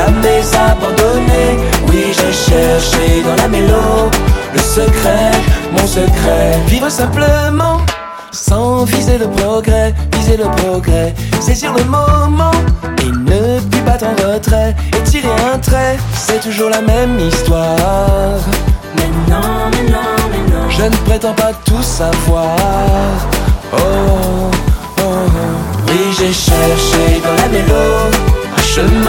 jamais abandonné. Oui, j'ai cherché dans la mélo le secret, mon secret. Vivre simplement, sans viser le progrès, saisir le moment et ne plus battre en retrait. Et tirer un trait, c'est toujours la même histoire. Mais non, mais non, mais non, je ne prétends pas tout savoir. Oh, oh, oh. Oui, j'ai cherché dans la mélo un chemin